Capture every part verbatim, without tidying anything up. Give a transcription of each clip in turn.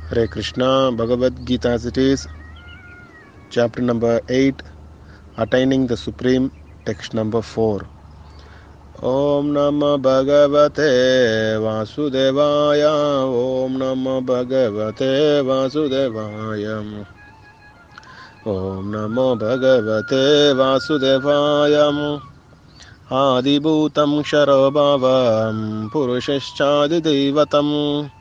Hare Krishna, Bhagavad Gita as it is, chapter number eight, Attaining the Supreme, text number four. Om Namah Bhagavate Vasudevaya, Om Namah Bhagavate Vasudevaya, Om Namo Bhagavate Vasudevaya, Adibhutam Sharabhavam Purushashchadidevatam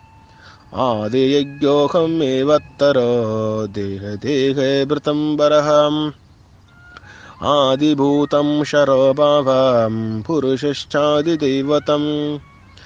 Adiyagyoham evattaro deha dehe vritam baraham Adibhutam sharabhavam purushashchadidevatam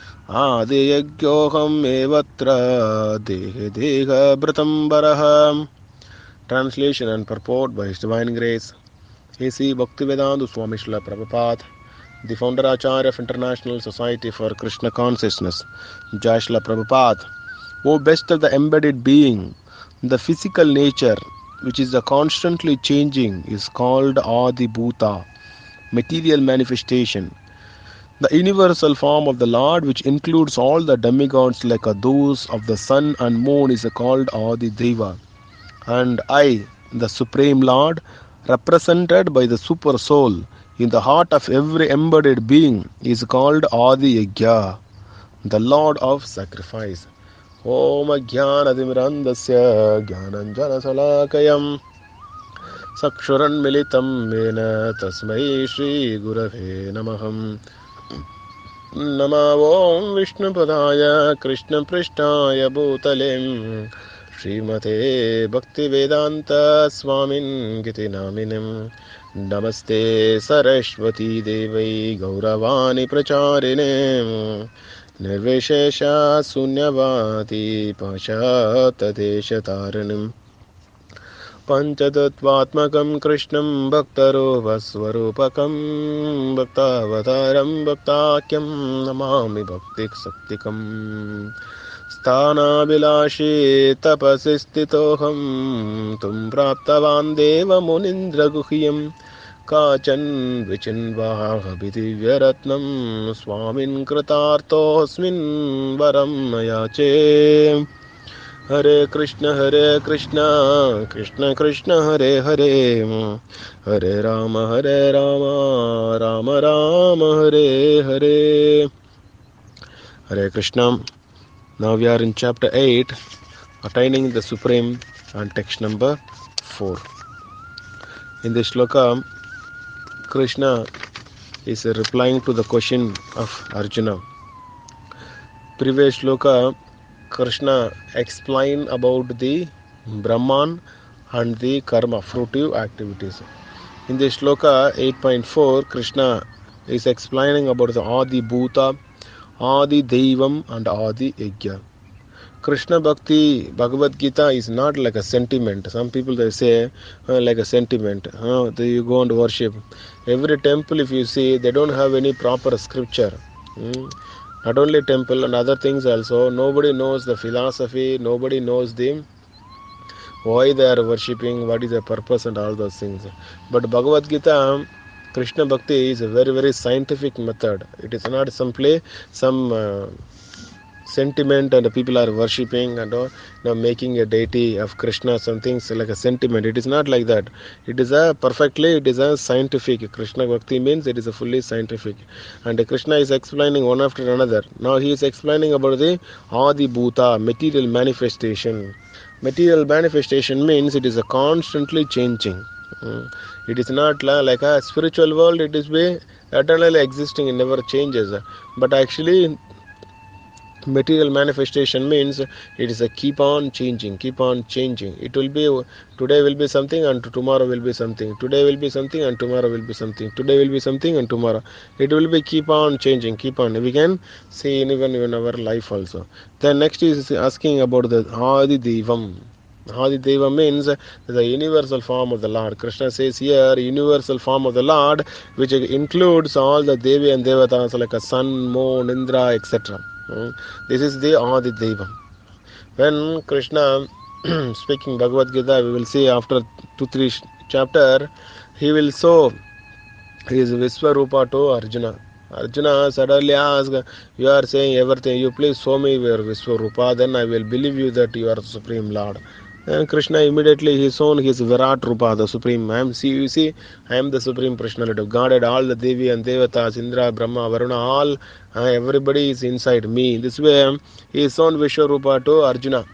Adiyagyoham evatra deha deha vritam baraham. Translation and purport by His Divine Grace A C Bhaktivedanta Swami Srila Prabhupada, the founder Acharya of International Society for Krishna Consciousness. Jai Srila Prabhupada. O best of the embedded being, the physical nature, which is a constantly changing, is called Adi Bhuta, material manifestation. The universal form of the Lord, which includes all the demigods like those of the sun and moon, is called Adi Deva. And I, the Supreme Lord, represented by the Super Soul in the heart of every embodied being, is called Adi Yajna, the Lord of Sacrifice. Om Jnanatimirandasya Jnananjana Salakayam Sakshuran Militam Mena Tasmai Shri Gurave Namaham Nama Om Vishnu Padaya Krishna Prishtaya Bhutalem Srimate Bhaktivedanta Swamin Giti Naminim Namaste Saraswati Devai Gauravani Pracharine Nirvishesha Sunyavati Pashatadeshataranam Panchatattvatmakam Krishnam Bhaktarupa Swarupakam Bhaktavataram Bhaktakyam Namami Bhaktik Saktikam Sthanabilashi tapasistitoham Tum praptavan deva munindra guhyam Kachan vichinvaha vidivyaratnam Swamin kritartosmin varam yache. Hare Krishna Hare Krishna Krishna Krishna Hare Hare Hare Rama Hare Rama Rama Rama Hare Hare. Hare Krishna. Now we are in chapter eight, Attaining the Supreme, and text number four. In this shloka, Krishna is replying to the question of Arjuna. Previous shloka, Krishna explained about the Brahman and the karma, fruitive activities. In this shloka eight point four, Krishna is explaining about the Adi Bhuta, Adi Devam and Adi Yajna. Krishna Bhakti, Bhagavad Gita is not like a sentiment. Some people they say uh, like a sentiment. Uh, they, you go and worship. Every temple, if you see, they don't have any proper scripture. Hmm? Not only temple and other things also. Nobody knows the philosophy. Nobody knows the why they are worshipping, what is the purpose and all those things. But Bhagavad Gita, Krishna Bhakti is a very very scientific method. It is not simply some uh, sentiment and people are worshipping and uh, now making a deity of Krishna, some things like a sentiment. It is not like that. It is a perfectly, it is a scientific. Krishna Bhakti means it is a fully scientific. And Krishna is explaining one after another. Now he is explaining about the Adi Bhuta, material manifestation. Material manifestation means it is a constantly changing. Mm. It is not like a spiritual world, it is be eternally existing, it never changes. But actually, material manifestation means it is a keep on changing, keep on changing. It will be, today will be something and tomorrow will be something. Today will be something and tomorrow will be something. Today will be something and tomorrow. It will be keep on changing, keep on. We can see even in our life also. Then next is asking about the Adi Devam. Adi Deva means the universal form of the Lord. Krishna says here, universal form of the Lord, which includes all the Devi and Devatas like a sun, moon, Indra, et cetera. This is the Adi Deva. When Krishna speaking Bhagavad Gita, we will see after two, three chapter, he will show his Viswarupa to Arjuna. Arjuna suddenly asked, you are saying everything, you please show me your Vishwarupa, then I will believe you that you are the Supreme Lord. And Krishna immediately he shown his Virat Rupa, the Supreme. I am, see, you see, I am the Supreme Personality of Godhead. All the Devi and Devatas, Indra, Brahma, Varuna, all, uh, everybody is inside me. This way, he shown Vishwarupa to Arjuna.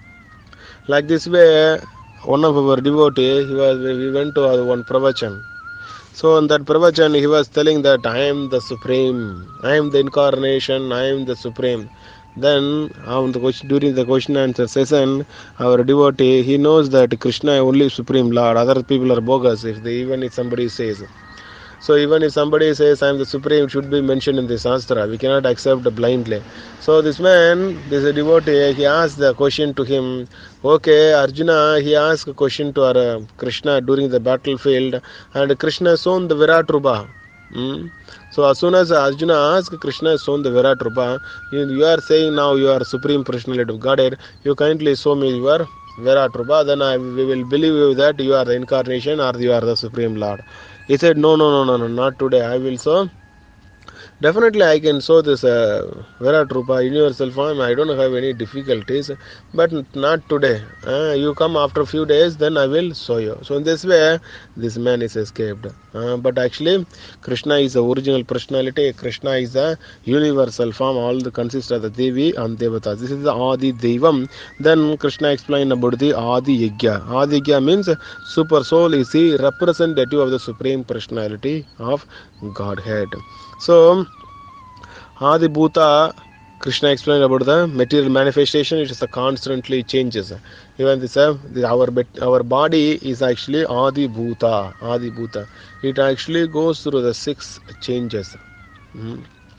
Like this way, one of our devotee, he was, we went to one pravachan. So in that pravachan, he was telling that I am the Supreme, I am the incarnation, I am the Supreme. Then on the question, during the question answer session, our devotee, he knows that Krishna is only Supreme Lord, other people are bogus, if they, even if somebody says. So even if somebody says I am the Supreme, it should be mentioned in the Shastra. We cannot accept blindly. So this man, this devotee, he asked the question to him. Okay, Arjuna, he asked a question to our, uh, Krishna during the battlefield, and Krishna shown the Virat Rupa. Hmm? So as soon as Arjuna asked, Krishna shown the Virat Rupa. You, you are saying now you are Supreme Personality of Godhead. You kindly show me your Virat Rupa. Then I we will believe you that you are the incarnation or you are the Supreme Lord. He said, no, no, no, no, no, not today. I will show. Definitely I can show this uh, Virat Rupa, universal form. I don't have any difficulties, but not today. Uh, you come after a few days, then I will show you. So in this way, this man is escaped. Uh, but actually, Krishna is the original personality. Krishna is the universal form. All the consist of the Devi and Devatas. This is the Adi Devam. Then Krishna explained about the Adi Yajna. Adi Yajna means super soul is the representative of the supreme personality of Godhead. So, Adi Bhuta, Krishna explained about the material manifestation. It is a constantly changes. Even this, uh, our our body is actually Adi Bhuta. Adi Bhuta. It actually goes through the six changes. Hmm.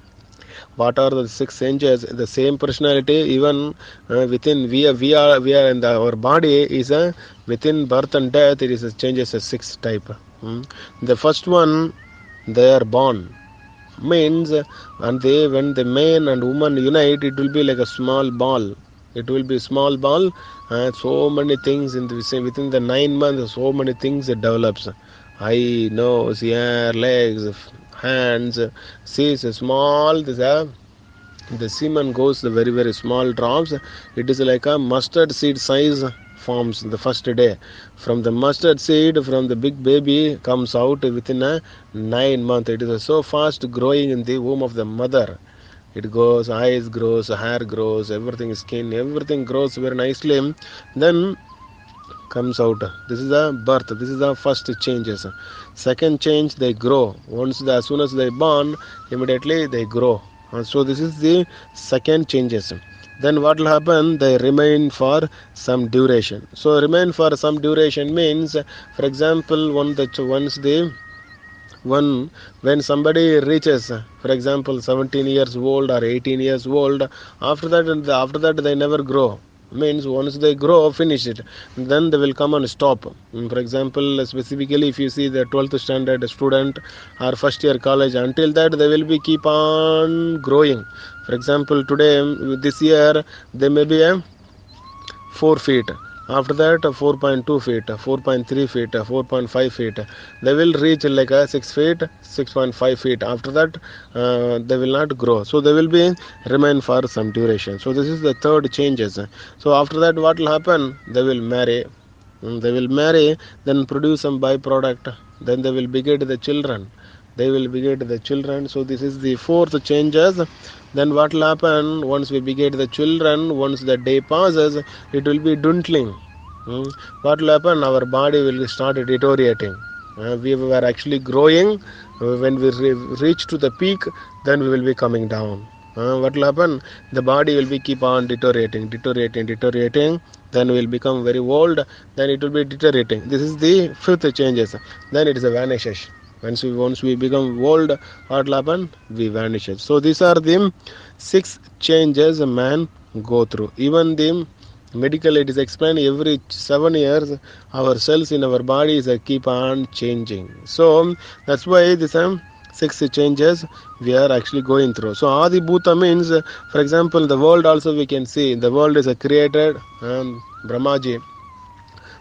What are the six changes? The same personality, even uh, within we are we are we are in the, our body is a uh, within birth and death. It is a changes a six type. Hmm. The first one, they are born. Means and they when the man and woman unite, it will be like a small ball. It will be small ball, and so many things in the within the nine months. So many things it develops. Eye, nose, hair, legs, hands. See, it's a small. This uh, the semen goes the very very small drops. It is like a mustard seed size. Forms the first day. From the mustard seed, from the big baby comes out within a nine month. It is so fast growing in the womb of the mother. It goes, eyes grows, hair grows, everything, skin, everything grows very nicely. Then comes out. This is the birth. This is the first changes. Second change, they grow. Once the, as soon as they born, immediately they grow. And so this is the second changes. Then what will happen? They remain for some duration. So remain for some duration means, for example, one that once they one when somebody reaches, for example, seventeen years old or eighteen years old, after that after that they never grow. Means once they grow, finish it, then they will come and stop. For example, specifically if you see the twelfth standard student or first year college, until that they will be keep on growing. For example, today this year they may be a four feet. After that, four point two feet, four point three feet, four point five feet. They will reach like a six feet, six point five feet. After that, uh, they will not grow. So they will be remain for some duration. So this is the third changes. So after that, what will happen? They will marry. They will marry, then produce some byproduct. Then they will beget the children. They will beget the children. So this is the fourth changes. Then what will happen? Once we beget the children, once the day passes, it will be dwindling. Hmm. What will happen? Our body will start deteriorating. Uh, we were actually growing. When we re- reach to the peak, then we will be coming down. Uh, what will happen? The body will be keep on deteriorating, deteriorating, deteriorating. Then we will become very old. Then it will be deteriorating. This is the fifth changes. Then it is a vanishes. Once we once we become old, what will happen? We vanish. So these are the six changes a man go through. Even the medical, it is explained every seven years our cells in our bodies keep on changing. So that's why this um, six changes we are actually going through. So Adi Bhuta means, for example, the world also we can see. The world is a created um, Brahmaji.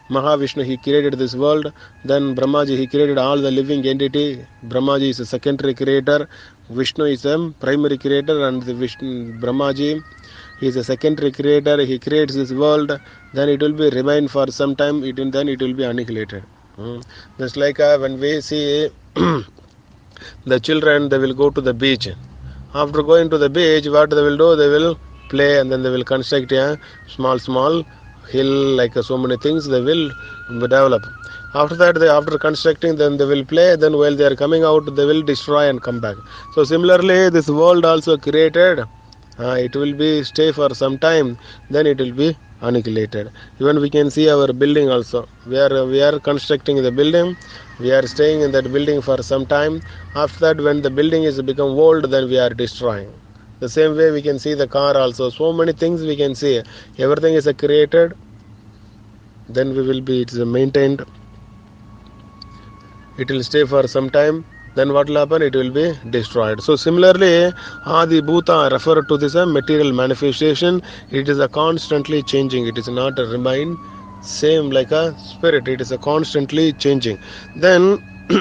Mahavishnu, he created this world. Then Brahmaji, he created all the living entity. Brahmaji is a secondary creator. Vishnu is a primary creator, and the Vishnu, Brahmaji, he is a secondary creator. He creates this world. Then it will be remain for some time. It will, then it will be annihilated. Hmm. Just like uh, when we see the children, they will go to the beach. After going to the beach, what they will do? They will play, and then they will construct a small, small hill, like uh, so many things they will develop. After that, they after constructing, then they will play. Then while they are coming out, they will destroy and come back. So similarly, this world also created. Uh, it will be stay for some time. Then it will be annihilated. Even we can see our building also. We are we are constructing the building. We are staying in that building for some time. After that, when the building is become old, then we are destroying. The same way we can see the car also. So many things we can see. Everything is created. Then we will be it is maintained. It will stay for some time. Then what will happen? It will be destroyed. So similarly, Adi Bhuta refer to this a material manifestation. It is a constantly changing. It is not a remain same like a spirit. It is a constantly changing. Then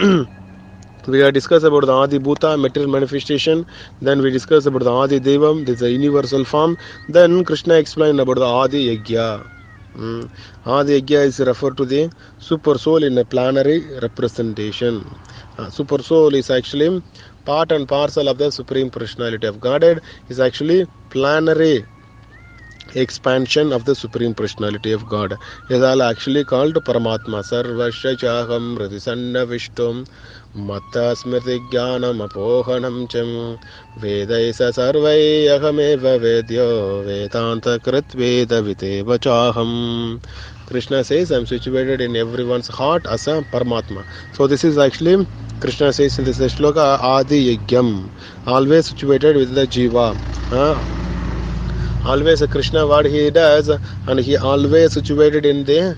we are discussed about the Adi Bhuta, material manifestation. Then we discuss about the Adi Devam, this is a universal form. Then Krishna explained about the Adi Yajna. Mm. Adi Yajna is referred to the super soul in a planary representation. Uh, super soul is actually part and parcel of the Supreme Personality of Godhead. Is actually planary expansion of the Supreme Personality of God. Is all actually called Paramatma. Sarvasya chaham radisanna vishtum matta smriti jnanam apohanam cham vedaisa sarvai ahameva vedyo vedanta krit veda viteva chaham. Krishna says, I am situated in everyone's heart as a Paramatma. So this is actually, Krishna says in this shloka, Adi Yajnam, always situated with the Jiva. Uh, always a Krishna, what he does, and he always situated in the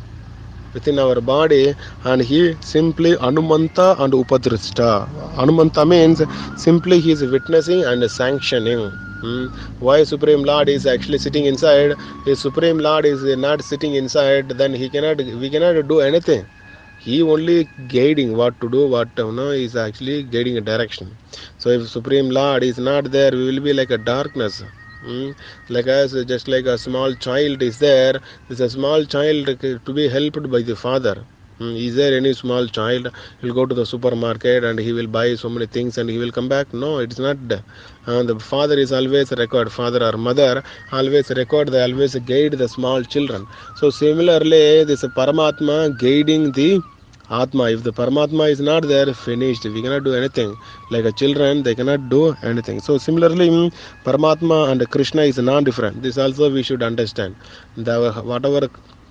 within our body, and he simply Anumanta and Upadrishta. Anumanta means simply he is witnessing and sanctioning. Hmm. Why Supreme Lord is actually sitting inside? If Supreme Lord is not sitting inside, then he cannot. We cannot do anything. He only guiding what to do, what to know, is actually guiding a direction. So if Supreme Lord is not there, we will be like a darkness. Hmm. Like us, just like a small child is there. There's a small child to be helped by the father. Hmm. Is there any small child? He'll go to the supermarket and he will buy so many things and he will come back? No, it's not. Uh, the father is always record, father or mother always record, they always guide the small children. So similarly, this Paramatma guiding the Atma. If the Paramatma is not there, finished. We cannot do anything. Like a children, they cannot do anything. So similarly, Paramatma and Krishna is non-different. This also we should understand. The whatever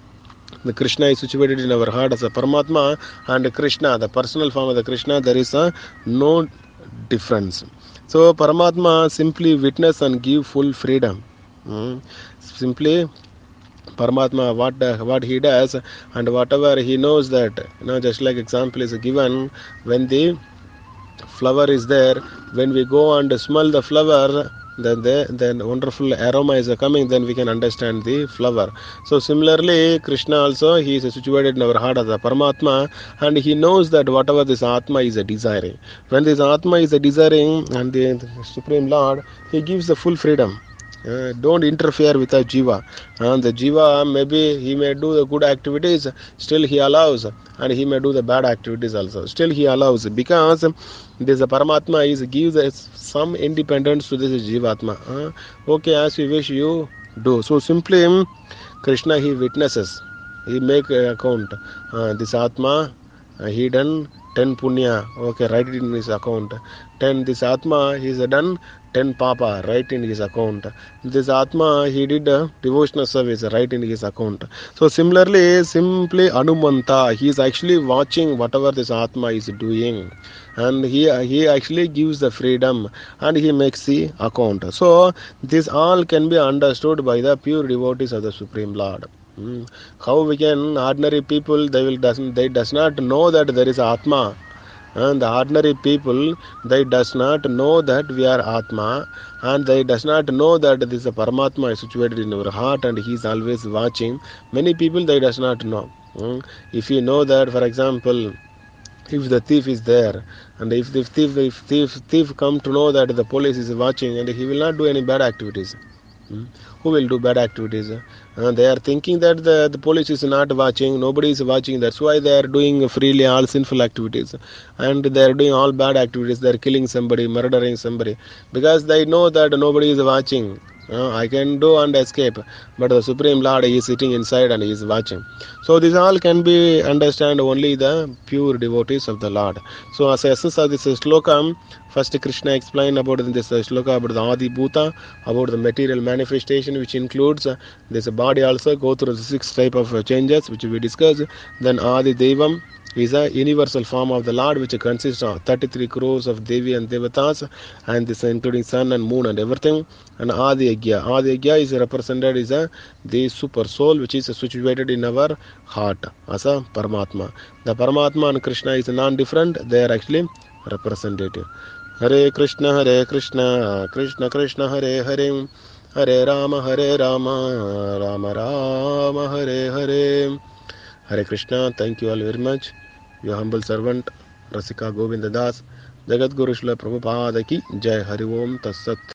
the Krishna is situated in our heart as a Paramatma, and Krishna, the personal form of the Krishna, there is a no difference. So Paramatma simply witness and give full freedom. Hmm. Simply Paramatma, what uh, what he does and whatever he knows, that, you know, just like example is given, when the flower is there, when we go and smell the flower, then the then wonderful aroma is coming, then we can understand the flower. So similarly, Krishna also, he is situated in our heart as a Paramatma, and he knows that whatever this Atma is a desiring, when this Atma is a desiring, and the, the Supreme Lord, he gives the full freedom. Uh, don't interfere with a jiva. And uh, the jiva, maybe he may do the good activities, still he allows, and he may do the bad activities also, still he allows, because this Paramatma is gives some independence to this jivatma. Uh, okay, as you wish you do. So simply Krishna, he witnesses, he make account. Uh, this Atma, uh, he done ten punya, okay, write it in his account. ten this Atma, he has done ten papa, write in his account. This Atma, he did a devotional service, write in his account. So similarly, simply Anumanta, he is actually watching whatever this Atma is doing, and he he actually gives the freedom, and he makes the account. So this all can be understood by the pure devotees of the Supreme Lord. Hmm. How we can, ordinary people, they will doesn't they does not know that there is Atma. And the ordinary people, they does not know that we are Atma, and they does not know that this Paramatma is situated in our heart and he is always watching. Many people, they does not know. Hmm. If you know that, for example, if the thief is there, and if the thief if thief thief come to know that the police is watching, and he will not do any bad activities. Hmm. Who will do bad activities? Uh, they are thinking that the, the police is not watching, nobody is watching, that's why they are doing freely all sinful activities, and they are doing all bad activities, they are killing somebody, murdering somebody, because they know that nobody is watching. uh, I can do and escape, but the Supreme Lord is sitting inside and he is watching. So this all can be understand only the pure devotees of the Lord. So as essence of this sloka, first Krishna explained about in this sloka about the Adi Bhuta, about the material manifestation, which includes uh, this body also go through the six type of uh, changes which we discussed. Then Adi Devam is a universal form of the Lord which consists of thirty-three crores of Devi and Devatas, and this including sun and moon and everything. And Adi Agya. Adi Agya is represented as a the super soul which is situated in our heart as a Paramatma. The Paramatma and Krishna is non-different, they are actually representative. Hare Krishna, Hare Krishna, Krishna Krishna, Hare Hare, Hare Rama, Hare Rama, Rama Rama, Hare Hare. Hare Krishna. Thank you all very much. Your humble servant, Rasika Govinda Das, Jagat Guru Srila Prabhupada ki Jai. Hari Om Tassat.